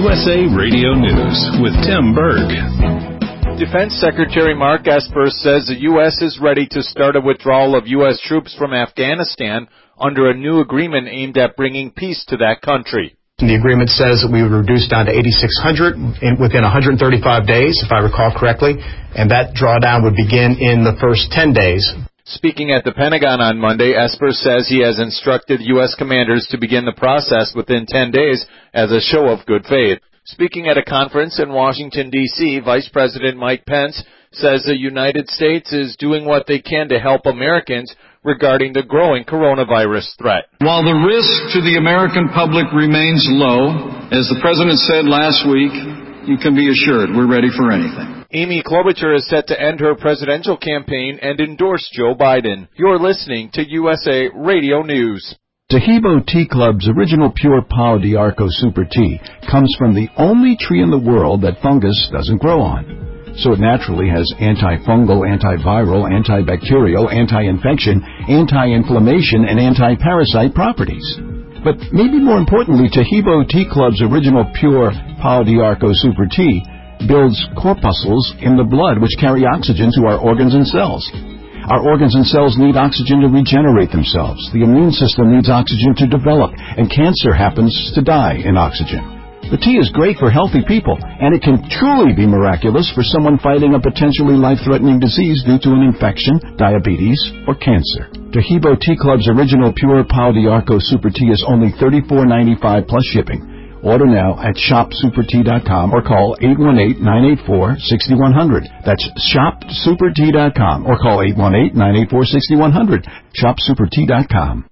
USA Radio News with Tim Berg. Defense Secretary Mark Esper says the U.S. is ready to start a withdrawal of U.S. troops from Afghanistan under a new agreement aimed at bringing peace to that country. The agreement says that we would reduce down to 8,600 within 135 days, if I recall correctly, and that drawdown would begin in the first 10 days. Speaking at the Pentagon on Monday, Esper says he has instructed U.S. commanders to begin the process within 10 days as a show of good faith. Speaking at a conference in Washington, D.C., Vice President Mike Pence says the United States is doing what they can to help Americans regarding the growing coronavirus threat. While the risk to the American public remains low, as the President said last week, you can be assured we're ready for anything. Amy Klobuchar is set to end her presidential campaign and endorse Joe Biden. You're listening to USA Radio News. Taheebo Tea Club's original pure Pau d'Arco Super Tea comes from the only tree in the world that fungus doesn't grow on. So it naturally has antifungal, antiviral, antibacterial, anti-infection, anti-inflammation, and anti-parasite properties. But maybe more importantly, Taheebo Tea Club's original pure Pau d'Arco Super Tea builds corpuscles in the blood which carry oxygen to our organs and cells. Our organs and cells need oxygen to regenerate themselves. The immune system needs oxygen to develop, and cancer happens to die in oxygen. The tea is great for healthy people, and it can truly be miraculous for someone fighting a potentially life-threatening disease due to an infection, diabetes, or cancer. Taheebo Tea Club's original pure Pau d'Arco Super Tea is only $34.95 plus shipping. Order now at shopsupertea.com or call 818-984-6100. That's shopsupertea.com or call 818-984-6100. Shopsupertea.com.